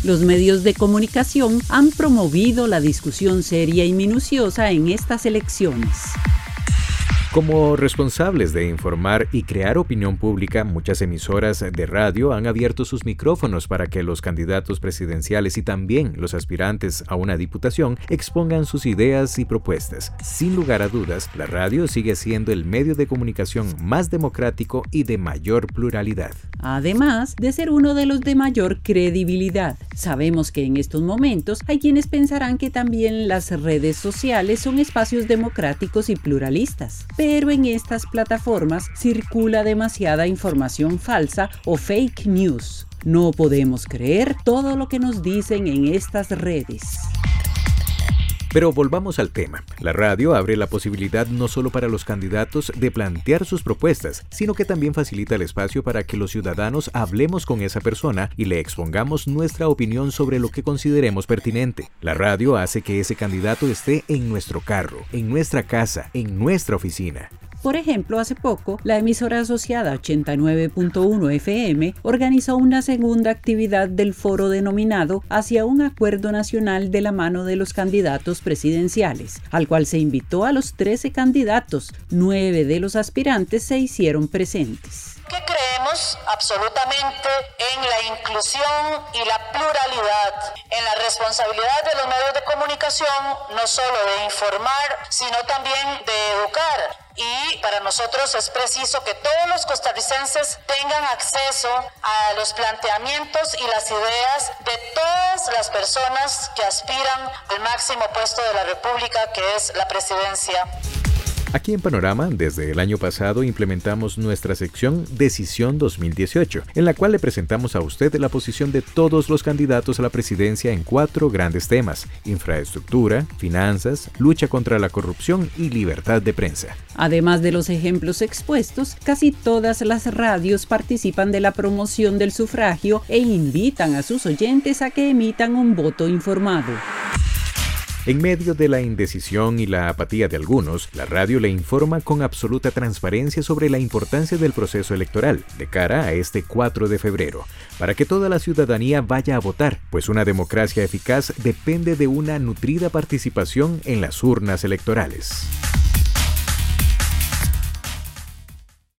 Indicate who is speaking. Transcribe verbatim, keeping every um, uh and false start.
Speaker 1: Los medios de comunicación han promovido la discusión seria y minuciosa en estas elecciones.
Speaker 2: Como responsables de informar y crear opinión pública, muchas emisoras de radio han abierto sus micrófonos para que los candidatos presidenciales y también los aspirantes a una diputación expongan sus ideas y propuestas. Sin lugar a dudas, la radio sigue siendo el medio de comunicación más democrático y de mayor pluralidad.
Speaker 1: Además de ser uno de los de mayor credibilidad. Sabemos que en estos momentos hay quienes pensarán que también las redes sociales son espacios democráticos y pluralistas. Pero en estas plataformas circula demasiada información falsa o fake news. No podemos creer todo lo que nos dicen en estas redes.
Speaker 2: Pero volvamos al tema. La radio abre la posibilidad no solo para los candidatos de plantear sus propuestas, sino que también facilita el espacio para que los ciudadanos hablemos con esa persona y le expongamos nuestra opinión sobre lo que consideremos pertinente. La radio hace que ese candidato esté en nuestro carro, en nuestra casa, en nuestra oficina.
Speaker 1: Por ejemplo, hace poco, la emisora asociada ochenta y nueve punto uno F M organizó una segunda actividad del foro denominado Hacia un Acuerdo Nacional de la mano de los candidatos presidenciales, al cual se invitó a los trece candidatos. Nueve de los aspirantes se hicieron presentes.
Speaker 3: Que creemos absolutamente en la inclusión y la pluralidad, en la responsabilidad de los medios de comunicación, no solo de informar, sino también de educar. Y para nosotros es preciso que todos los costarricenses tengan acceso a los planteamientos y las ideas de todas las personas que aspiran al máximo puesto de la República, que es la presidencia.
Speaker 2: Aquí en Panorama, desde el año pasado implementamos nuestra sección Decisión dos mil dieciocho, en la cual le presentamos a usted la posición de todos los candidatos a la presidencia en cuatro grandes temas: infraestructura, finanzas, lucha contra la corrupción y libertad de prensa.
Speaker 1: Además de los ejemplos expuestos, casi todas las radios participan de la promoción del sufragio e invitan a sus oyentes a que emitan un voto informado.
Speaker 2: En medio de la indecisión y la apatía de algunos, la radio le informa con absoluta transparencia sobre la importancia del proceso electoral de cara a este cuatro de febrero, para que toda la ciudadanía vaya a votar, pues una democracia eficaz depende de una nutrida participación en las urnas electorales.